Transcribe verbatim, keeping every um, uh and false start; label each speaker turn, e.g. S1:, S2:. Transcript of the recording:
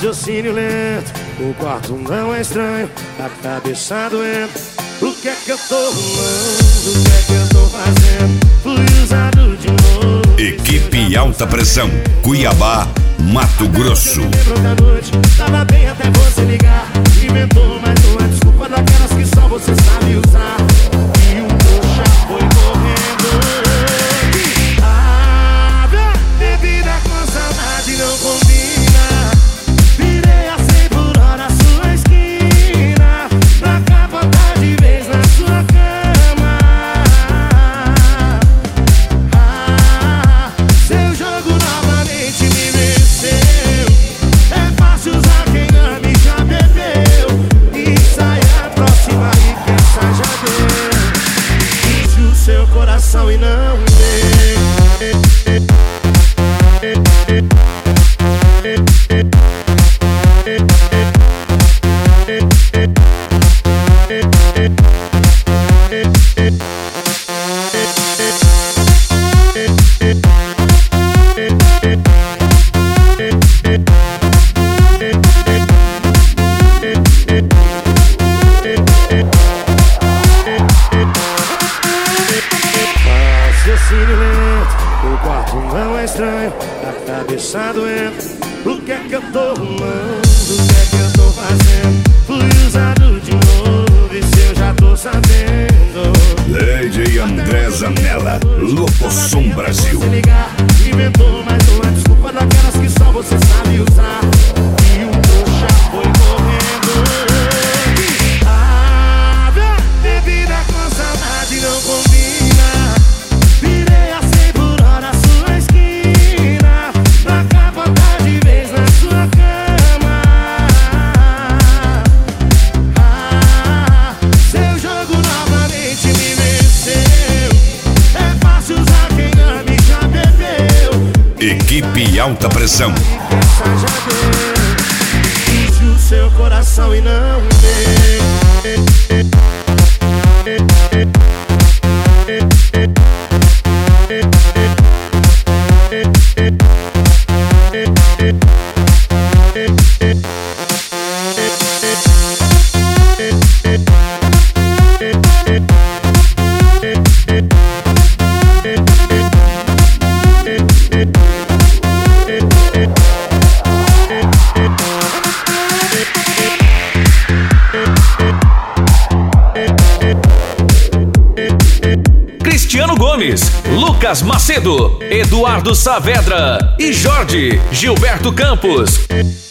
S1: Raciocínio lento, o quarto não é estranho, a cabeça doendo. O que é que eu tô arrumando? O que é que eu tô fazendo? Fui usado de novo.
S2: Equipe Alta Pressão, Cuiabá, Mato Grosso.
S1: Lembrou da noite, tava bem até você ligar. Inventou mais uma desculpa daquelas que só você sabe usar. E o trouxa foi correndo. Ah, bebida com saudade não combina. Virei a cem por hora sua esquina, pra capotar de vez na sua cama. Ah, seu jogo novamente me venceu. É fácil usar quem ama e já bebeu. E sai a próxima e que essa já deu. Enche o seu coração e não dê. Raciocínio lento, o quarto não é estranho, a cabeça doendo. O que é que eu tô arrumando? O que é que eu tô fazendo? Fui usado de novo, e se eu já tô sabendo.
S2: Lady André Zanella, Locosom Brasil.
S1: Você ligar, inventou mais uma desculpa daquelas que só você sabe usar. E o trouxa foi correndo. Ah, bebida com saudade não combina. Virei a cem por hora sua esquina, pra capotar de vez na sua cama. Ah, seu jogo novamente me venceu. É fácil usar quem ama e já bebeu.
S2: Equipe Alta Pressão.
S1: Essa já deu. Enche o seu coração e não dê.
S3: Cristiano Gomes, Lucas Macedo, Eduardo Saavedra e Jorge Gilberto Campos.